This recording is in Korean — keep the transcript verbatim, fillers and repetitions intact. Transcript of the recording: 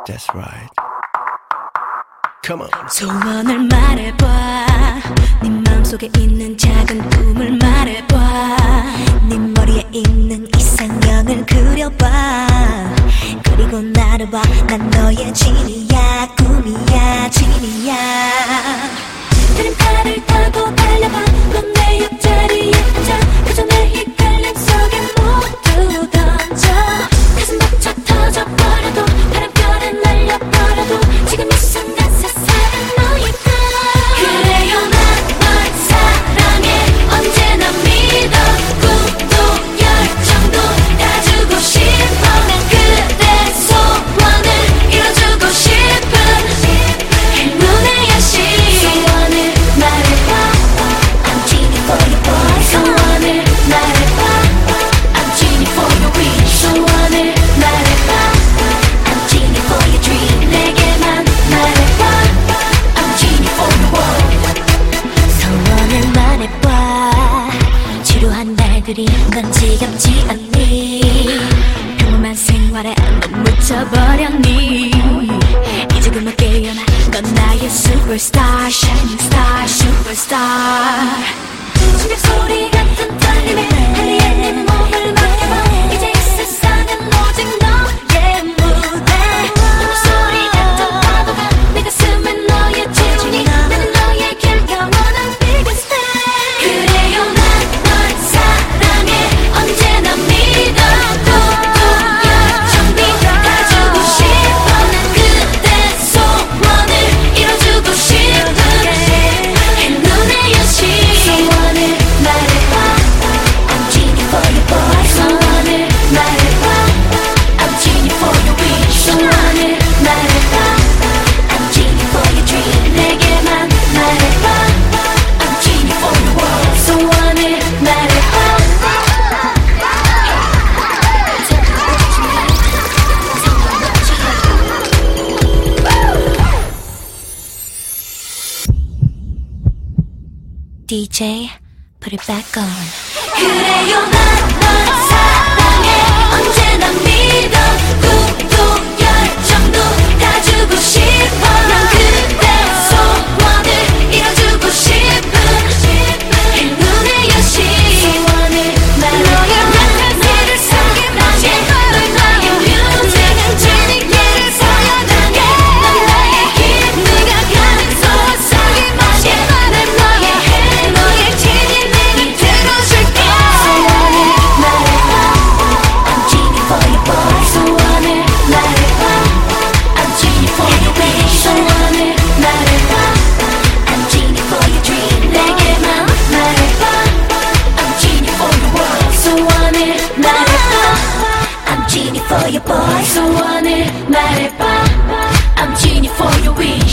That's right. Come on. 소원을 말해봐. 네 마음속에 있는 작은 꿈을 말해봐. 네 머리에 있는 이상형을 그려봐. 그리고 나를 봐. 난 너의 진이야. 꿈이야. 진이야. 드림카를 타고 달려봐. 넌 내 옆자리에 앉아. 그저 내 헷갈림 속에 모두 던져. 가슴 벅차 터져버려도 바람결에 날려버려도 지금 이 순간 세상은 너일까. 그래요 난 널 사랑해. 언제나 믿어. 꿈도 열정도 다 주고 싶어. 난 그대 소원을 이뤄주고 싶은 행운의 여신. 소원을 말해봐. I'm genie for your boy. 소원을 말해봐. I'm genie for your wish. 소원을 말해봐. I'm genie for your dream. 내게만 말해봐. I'm genie for your world. 소원을 말해봐. 지루한 날들이 넌 지겹지 않니? 평범한 생활에 넌 묻혀버렸니? 이제 그만 깨어나. 넌 나의 superstar, shining star, superstar. 심장 소리 같은 떨림에 할리에 내 몸을 맡겨봐. 이제 이 세상은 오직 너의 무대. 눈물 소리 같은 파도가 내 가슴에 너의 지붕이. 나는 너의 길 영원한 biggest fan. 그래요 난 널 사랑해. 언제나 믿어. 꿈도 열정도 다 주고 싶어. 난 그대 소원을 이뤄주고 싶은 행운의 여신. 소원을 말해봐. I'm genie for your boy. 소원을 말해봐. I'm genie for your wish. 소원을 말해봐. I'm genie for your dream. 내게만 말해봐. I'm genie for your world. 소원을 말해봐. 디제이, put it back on. 그래요 난 널 사랑해. 언제나 믿어. 꿈도 열정도 다 주고 싶어. 난 그대 소원을 이뤄주고 싶은 행운의 여신. 소원을 말해. 너의 낯선 너를 숨기마치. 널 나의 뮤직은 진이를 보여줄게. 넌 나의 힘 네가 가는 소속이 마치. 난 너의 해 너의 진이 내게 들어줄게. 소원을 말해봐. I'm genie for your boy. 소원을 말해봐. I'm genie for your wish. 소원을 말해봐. I'm genie for your dream. 내게만 말해봐. I'm genie for your world. 소원을 말해봐. I'm genie for your boy. 소원을 말해봐. I'm genie for your wish.